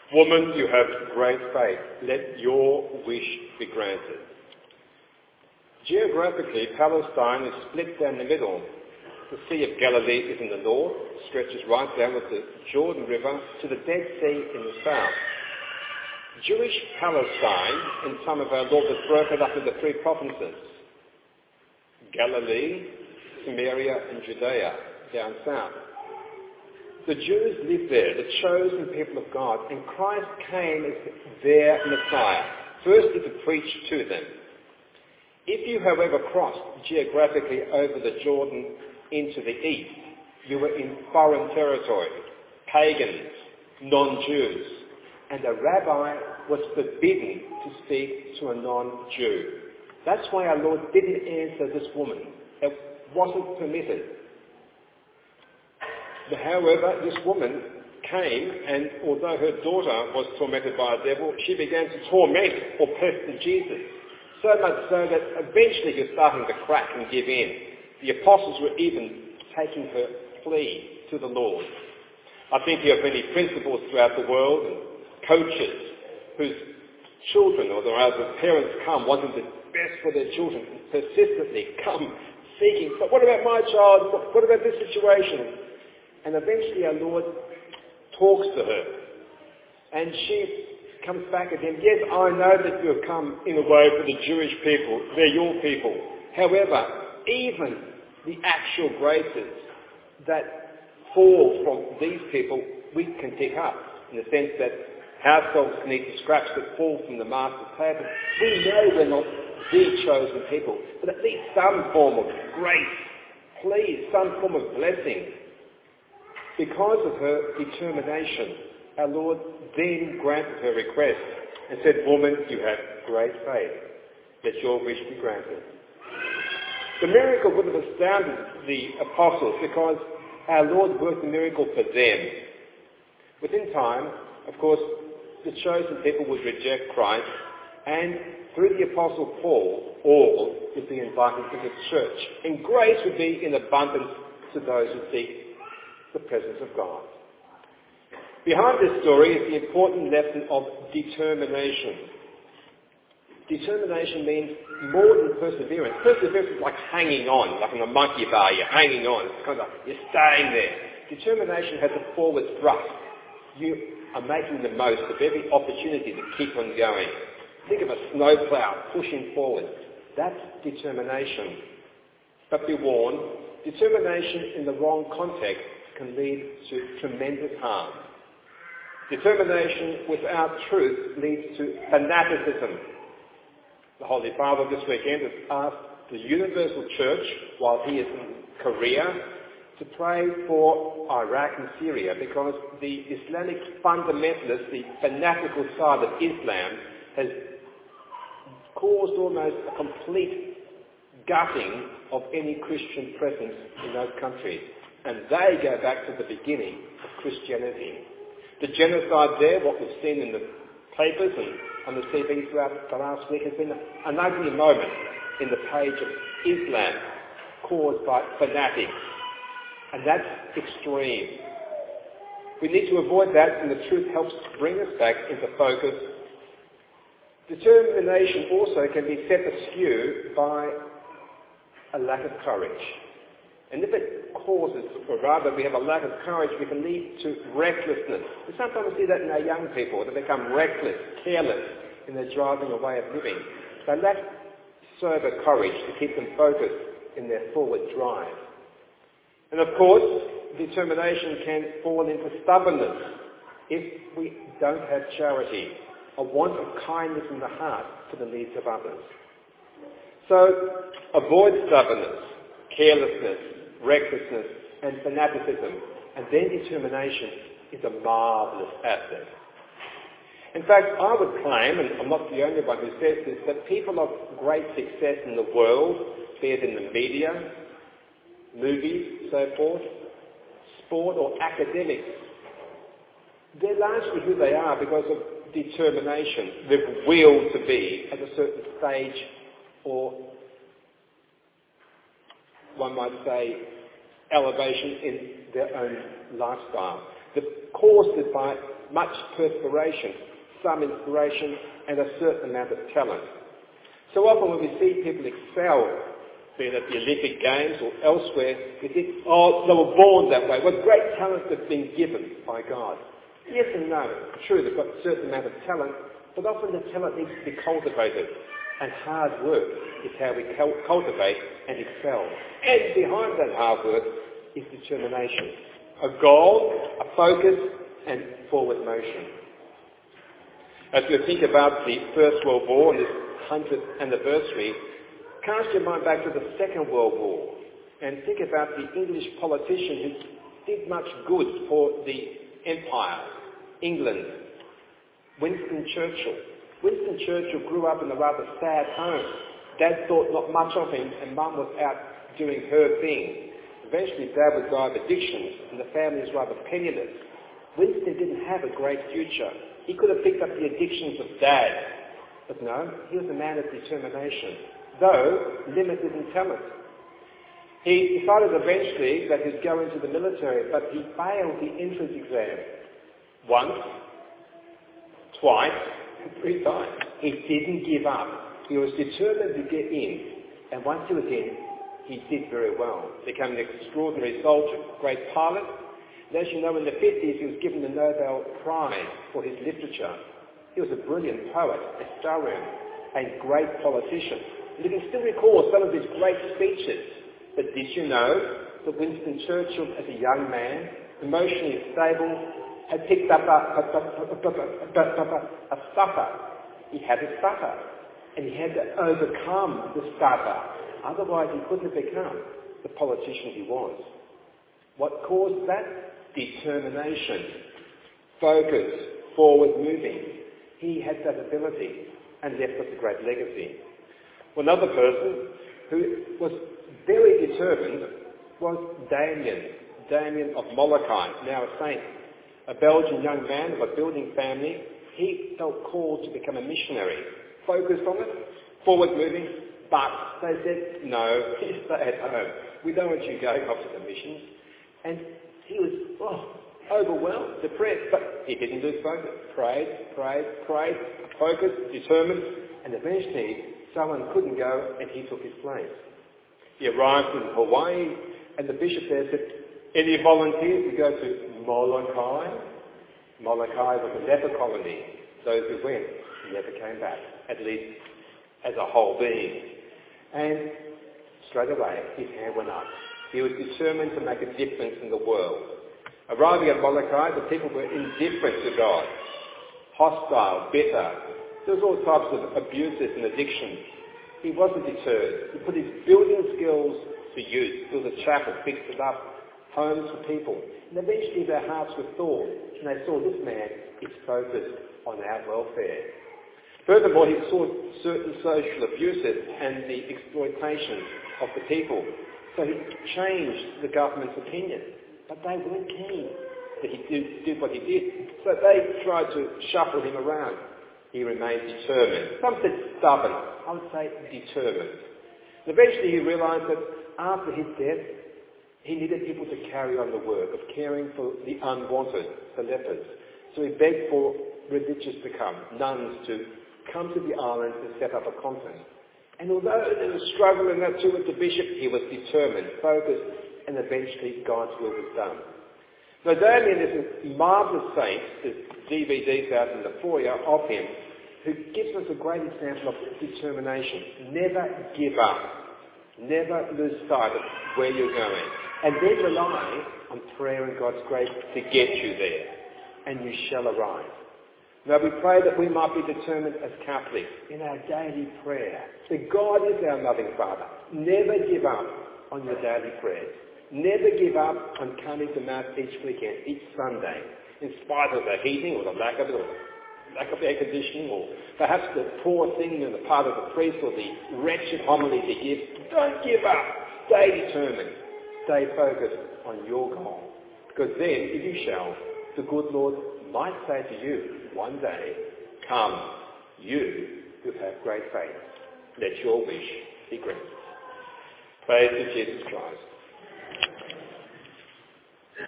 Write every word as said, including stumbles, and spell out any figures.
Woman, you have great faith. Let your wish be granted. Geographically, Palestine is split down the middle. The Sea of Galilee is in the north, stretches right down with the Jordan River to the Dead Sea in the south. Jewish Palestine, in time of our Lord, was broken up into three provinces: Galilee, Samaria and Judea, down south. The Jews lived there, the chosen people of God, and Christ came as their Messiah, firstly to preach to them. If you, however, crossed geographically over the Jordan into the east, you were in foreign territory, pagans, non-Jews, and a rabbi was forbidden to speak to a non-Jew. That's why our Lord didn't answer this woman. It wasn't permitted. However, this woman came, and although her daughter was tormented by a devil, she began to torment or pester Jesus. So much so that eventually you're starting to crack and give in. The apostles were even taking her plea to the Lord. I think you have many principals throughout the world and coaches whose children or rather parents come wanting the best for their children and persistently come seeking, but what about my child? What about this situation? And eventually our Lord talks to her. And she comes back at him. Yes, I know that you have come in a way for the Jewish people. They're your people. However, even the actual graces that fall from these people, we can pick up. In the sense that households need the scraps that fall from the master's table. We know we're not the chosen people. But at least some form of grace. Please, some form of blessing. Because of her determination, our Lord then granted her request and said, "Woman, you have great faith. Let your wish be granted." The miracle would have astounded the apostles because our Lord worked a miracle for them. Within time, of course, the chosen people would reject Christ, and through the apostle Paul, all would be invited to the church, and grace would be in abundance to those who seek the presence of God. Behind this story is the important lesson of determination. Determination means more than perseverance. Perseverance is like hanging on, like in a monkey bar, you're hanging on. It's kind of like you're staying there. Determination has a forward thrust. You are making the most of every opportunity to keep on going. Think of a snowplow pushing forward. That's determination. But be warned, determination in the wrong context can lead to tremendous harm. Determination without truth leads to fanaticism. The Holy Father this weekend has asked the Universal Church, while he is in Korea, to pray for Iraq and Syria because the Islamic fundamentalists, the fanatical side of Islam, has caused almost a complete gutting of any Christian presence in those countries. And they go back to the beginning of Christianity. The genocide there, what we've seen in the papers and on the T V throughout the last week, has been an ugly moment in the page of Islam caused by fanatics. And that's extreme. We need to avoid that, and the truth helps bring us back into focus. Determination also can be set askew by a lack of courage. And if it causes, or rather we have a lack of courage, we can lead to recklessness. And sometimes we see that in our young people. They become reckless, careless in their driving or way of living. They lack sober courage to keep them focused in their forward drive. And of course, determination can fall into stubbornness if we don't have charity, a want of kindness in the heart for the needs of others. So avoid stubbornness, carelessness, recklessness and fanaticism, and then determination is a marvellous asset. In fact, I would claim, and I'm not the only one who says this, that people of great success in the world, be it in the media, movies, so forth, sport or academics, they're largely who they are because of determination, the will to be at a certain stage, or one might say elevation in their own lifestyle. They're caused it by much perspiration, some inspiration, and a certain amount of talent. So often when we see people excel, be it at the Olympic Games or elsewhere, we think, oh, they were born that way. What great talent they've been given by God. Yes and no. True, they've got a certain amount of talent, but often the talent needs to be cultivated. And hard work is how we cultivate and excel. And behind that hard work is determination. A goal, a focus, and forward motion. As we think about the First World War and this hundredth anniversary, cast your mind back to the Second World War and think about the English politician who did much good for the Empire, England, Winston Churchill. Winston Churchill grew up in a rather sad home. Dad thought not much of him and Mum was out doing her thing. Eventually Dad would die of addictions and the family was rather penniless. Winston didn't have a great future. He could have picked up the addictions of Dad. But no, he was a man of determination, though limited in talent. He decided eventually that he'd go into the military, but he failed the entrance exam. Once, twice, three times. He didn't give up. He was determined to get in. And once he was in, he did very well. Became an extraordinary soldier, great pilot. And as you know, in the fifties, he was given the Nobel Prize for his literature. He was a brilliant poet, historian, and great politician. And you can still recall some of his great speeches. But did you know that Winston Churchill, as a young man, emotionally stable, had picked up a, a, a, a, a stutter. He had a stutter. And he had to overcome the stutter. Otherwise he couldn't have become the politician he was. What caused that? Determination. Focus. Forward moving. He had that ability and left us a great legacy. Well, another person who was very determined was Damien. Damien of Molokai, now a saint. A Belgian young man of a building family. He felt called to become a missionary. Focused on it, forward moving, but they said, no, you stay at home. We don't want you going off to the missions. And he was oh, overwhelmed, depressed, but he didn't lose focus. Prayed, prayed, prayed, focused, determined, and eventually someone couldn't go and he took his place. He arrived in Hawaii and the bishop there said, any volunteers to go to Molokai? Molokai was a leper colony. Those who went never came back, at least as a whole being. And straight away his hand went up. He was determined to make a difference in the world. Arriving at Molokai, the people were indifferent to God, hostile, bitter. There was all types of abuses and addictions. He wasn't deterred. He put his building skills to use, built a chapel, fixed it up, homes for people. And eventually their hearts were thawed, and they saw this man is focused on our welfare. Furthermore, he saw certain social abuses and the exploitation of the people. So he changed the government's opinion. But they weren't keen that he did, did what he did. So they tried to shuffle him around. He remained determined. Some said stubborn. I would say determined. And eventually he realised that after his death, he needed people to carry on the work of caring for the unwanted, the lepers. So he begged for religious to come, nuns to come to the island and set up a convent. And although there was struggle in that too with the bishop, he was determined, focused, and eventually God's will was done. Now Damien is a marvellous saint. There's D V Ds out in the foyer of him, who gives us a great example of determination. Never give up. Never lose sight of where you're going. And then rely on prayer and God's grace to get you there. And you shall arrive. Now we pray that we might be determined as Catholics in our daily prayer. That God is our loving Father. Never give up on your daily prayers. Never give up on coming to Mass each weekend, each Sunday, in spite of the heating or the lack of it, or the lack of air conditioning, or perhaps the poor singing on the part of the priest, or the wretched homily he gives. Don't give up. Stay determined. Stay focused on your goal. Because then, if you shall, the good Lord might say to you one day, come, you who have great faith. Let your wish be granted. Praise to Jesus Christ.